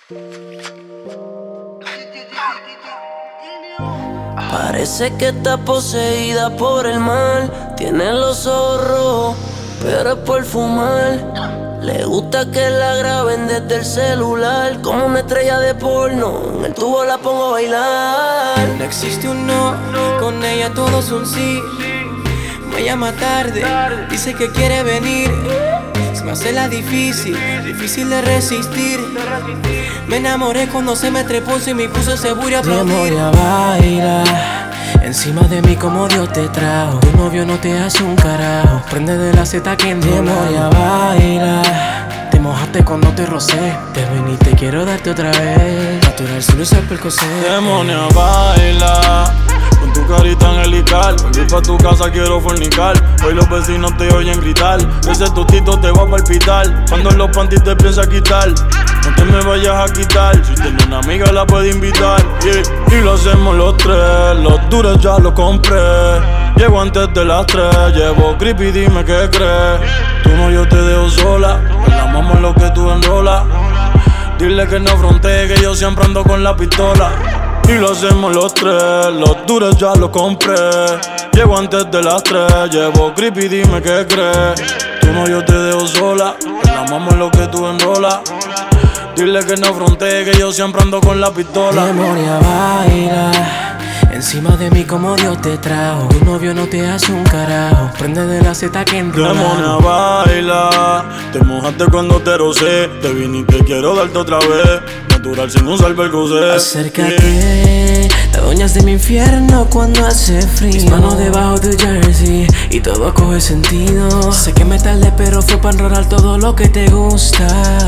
Parece que está poseída por el mal. Tiene los ojos rojos, pero es por fumar. Le gusta que la graben desde el celular, como una estrella de porno. En el tubo la pongo a bailar. No existe un no, con ella todo es un sí. Me llama tarde, dice que quiere venir. Se me hace la difícil de resistir. Me enamoré cuando se me trepó y me puso seguro a aplaudir. Memoria baila encima de mí como Dios te trajo. Tu novio no te hace un carajo. Prende de la seta que en memoria baila. Te mojaste cuando te rocé. Te ven y te quiero darte otra vez. Natural sin usar percocet. Demonia baila con tu carita angelical. Voy pa' tu casa, quiero fornicar. Hoy los vecinos te oyen gritar. Ese tostito te va a palpitar. Cuando los panties te piensa quitar, no te me vayas a quitar. Si tienes una amiga la puedes invitar, yeah. Y lo hacemos los tres. Los duros ya los compré. Llego antes de las 3. Llevo creepy, dime qué crees. Tú no, yo te dejo sola. La mamá es lo que tú enrolas. Dile que no frontee, que yo siempre ando con la pistola. Y lo hacemos los tres, los duros ya los compré. Llego antes de las 3, llevo creepy, dime qué crees. Tú no, yo te dejo sola, la mamá es lo que tú enrolas. Dile que no frontee, que yo siempre ando con la pistola. Memoria baila encima de mí como Dios te trajo. Tu novio no te hace un carajo. Prende de la seta que enrola. Demonia baila, te mojaste cuando te rocé. Te vine y te quiero darte otra vez. Natural sin usar percocet. Acércate, la doña es de mi infierno cuando hace frío. Mis manos debajo de jersey y todo coge sentido. Sé que me tardé pero fue para enrolar todo lo que te gusta.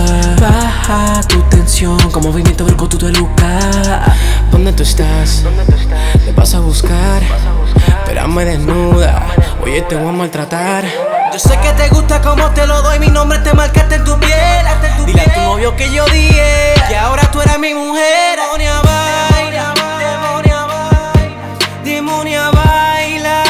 Baja tu tensión como movimiento del coto de Luca. ¿Dónde tú estás? Te vas a buscar. Espérame desnuda, oye te voy a maltratar. Yo sé que te gusta como te lo doy, mi nombre te marcaste en tu piel. Dile a tu novio que yo dije que ahora tú eres mi mujer. Demonia baila, demonia baila, demonia baila,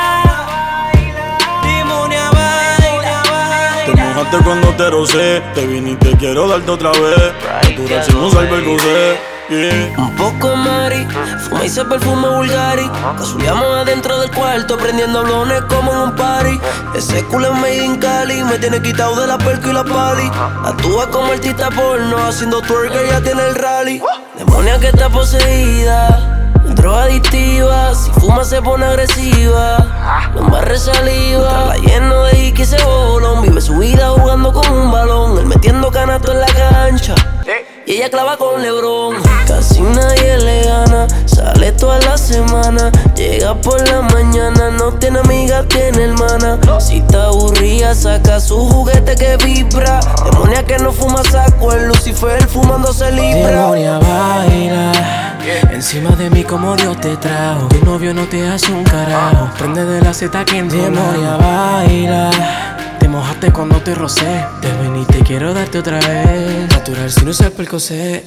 demonia baila. Te mojaste cuando te rocé. Te vine y te quiero darte otra vez. Natural sin usar percocet. Yeah. Un poco mari, fuma y se perfume Bulgari. Casuleamos adentro del cuarto, prendiendo blones como en un party. Ese culo es made in Cali, me tiene quitado de la perco y la pali. Actúa como artista porno, haciendo twerk, ella tiene el rally. Demonia que está poseída, droga adictiva. Si fuma se pone agresiva, no embarre saliva. La lleno de hiki se bolón. Vive su vida jugando con un balón, él metiendo canasto en la cancha y ella clava con LeBron. Casi nadie le gana, sale toda la semana. Llega por la mañana, no tiene amiga, tiene hermana. Si está aburrida, saca su juguete que vibra. Demonia que no fuma, saco el Lucifer fumándose libra. Demonia baila encima de mí como Dios te trajo. Tu novio no te hace un carajo. Prende de la seta que enrola. Demonia baila, te mojaste cuando te rocé. Te ven y te quiero darte otra vez. Natural sin usar percocet.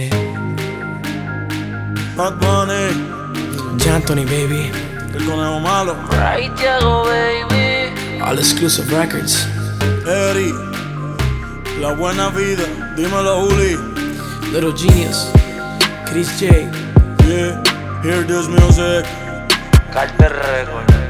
Bad Bunny, Anthony baby, el conejo malo. Right, Thiago, baby. All Exclusive Records. Eri, la buena vida. Dímelo, Juli. Little Genius, Chris J. Yeah, hear this music. Carter Record.